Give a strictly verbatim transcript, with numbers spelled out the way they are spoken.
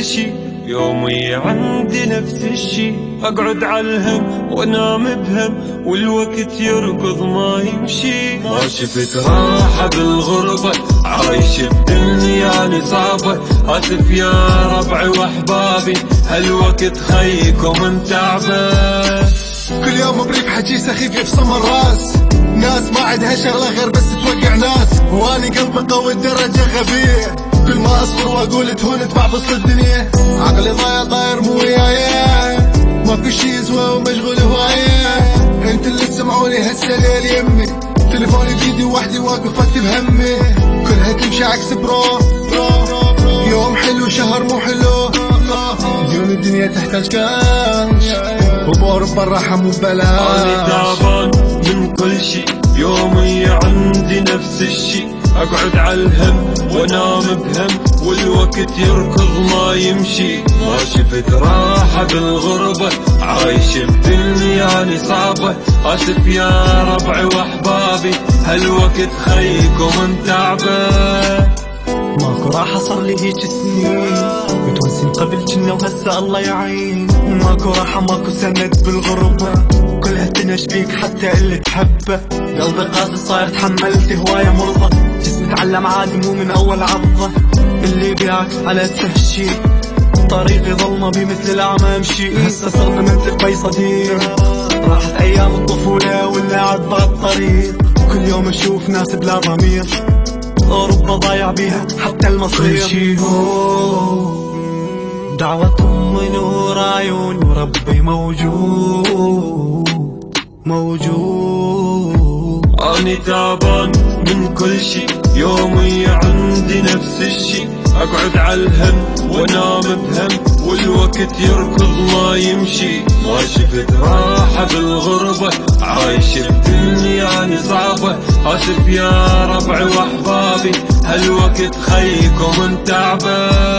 شي، يومي عندي نفس الشي، اقعد عالهم وانام بهم والوقت يركض ما يمشي. ما شفت راحة بالغربة، عايش الدنيا يعني صعبة، اسف يا ربعي واحبابي هالوقت خيكم متعبة. كل يوم بريف حكي سخيف يفصم الراس، ناس ما عندها شغلة غير بس توقع ناس، واني قلبي قوي الدرجة غبية، كل ما اصبر واقول تهون تبع بسط الدنيا، عقلي ضايع طاير مو وياي، ماكو شي يسوى ومشغول هواية، انت اللي تسمعوني هسه ليل يمي، تليفوني بيدي وحدي واقف اكتب همي، كلها تمشي عكس برو، يوم حلو شهر مو حلو، ديون الدنيا تحتاج كاش، وبأوروبا الراحة مو ببلاش. أنا تعبان من كل شي، يومي عندي نفس الشي، اقعد عالهم وانام بهم والوقت يركض ما يمشي. ما شفت راحة بالغربة، عايش الدنيا يعني صعبة، اسف يا ربعي واحبابي هالوقت خيكم متعبة. ماكو راحة صار لي هيج سنين، متونسين قبل جنة وهسه الله يعين، ماكو راحة ماكو سند بالغربة، كلها تنش بيك حتى اللي تحبه، قلبي قاسي صاير تحملت هواية مرضى، جسمي تعلم عادي مو من اول عضة، اللي بيعك على تهشي، طريقي ظلمة بي مثل الأعمى امشي، هسه صرنا منطق بي صديق، راحت ايام الطفولة واللعب بالطريق، كل يوم اشوف ناس بلا ضمير، أوروبا ضايع بيها حتى المصير. كل شي هون دعوة من نور عيون وربي موجود موجود. أني تعبان من كل شي، يومي عندي نفس الشي، اقعد عالهم وانام بهم والوقت يركض ما يمشي. ما شفت راحة بالغربة، عايش الدنيا يعني صعبة، اسف يا ربعي واحبابي هالوقت خيكم متعبة.